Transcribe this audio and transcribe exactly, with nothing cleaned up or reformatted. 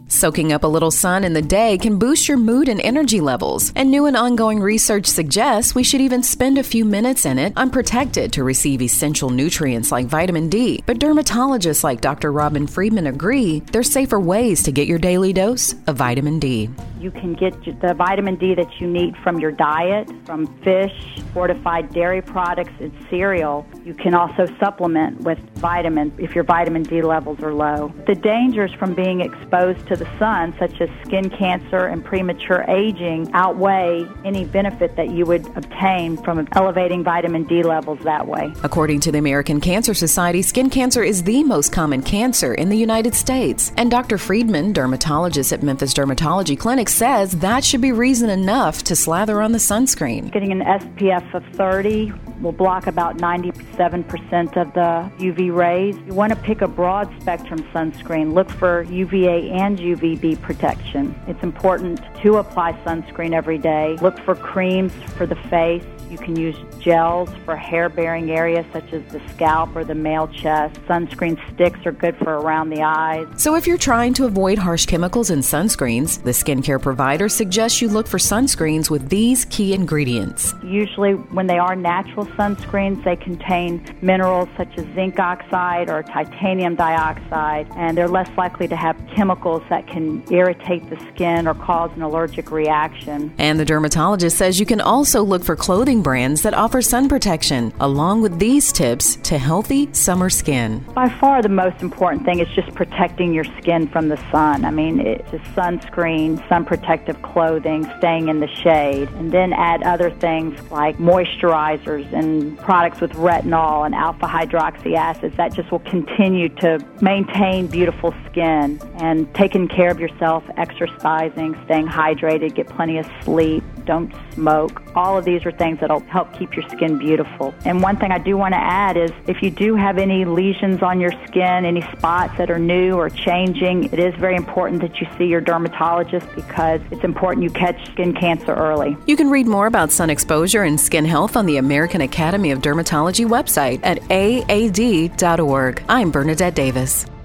Soaking up a little sun in the day can boost your mood and energy levels, and new and ongoing research suggests we should even spend a few minutes in it unprotected to receive essential nutrients like vitamin D. But dermatologists like Doctor Robin Friedman agree there's safer ways to get your daily dose of vitamin D. You can get the vitamin D that you need from your diet, from fish, fortified dairy products, and cereal. You can also supplement with vitamins if your vitamin D levels are low. The dangers from being exposed to the sun, such as skin cancer and premature aging, outweigh any benefit that you would obtain from elevating vitamin D levels that way. According to the American Cancer Society, skin cancer is the most common cancer in the United States. And Doctor Friedman, dermatologist at Memphis Dermatology Clinic, says that should be reason enough to slather on the sunscreen. Getting an S P F of thirty will block about ninety-seven percent of the U V rays. You want to pick a broad spectrum sunscreen. Look for U V A and U V B protection. It's important to apply sunscreen every day. Look for creams for the face. You can use gels for hair-bearing areas such as the scalp or the male chest. Sunscreen sticks are good for around the eyes. So if you're trying to avoid harsh chemicals in sunscreens, the skincare provider suggests you look for sunscreens with these key ingredients. Usually when they are natural sunscreens, they contain minerals such as zinc oxide or titanium dioxide, and they're less likely to have chemicals that can irritate the skin or cause an allergic reaction. And the dermatologist says you can also look for clothing brands that offer sun protection, along with these tips to healthy summer skin. By far the most important thing is just protecting your skin from the sun. I mean, it's just sunscreen, sun protective clothing, staying in the shade, and then add other things like moisturizers and products with retinol and alpha hydroxy acids that just will continue to maintain beautiful skin. And taking care of yourself, exercising, staying hydrated, get plenty of sleep, don't smoke. All of these are things that'll help keep your skin beautiful. And one thing I do want to add is if you do have any lesions on your skin, any spots that are new or changing, it is very important that you see your dermatologist because it's important you catch skin cancer early. You can read more about sun exposure and skin health on the American Academy of Dermatology website at A A D dot org. I'm Bernadette Davis.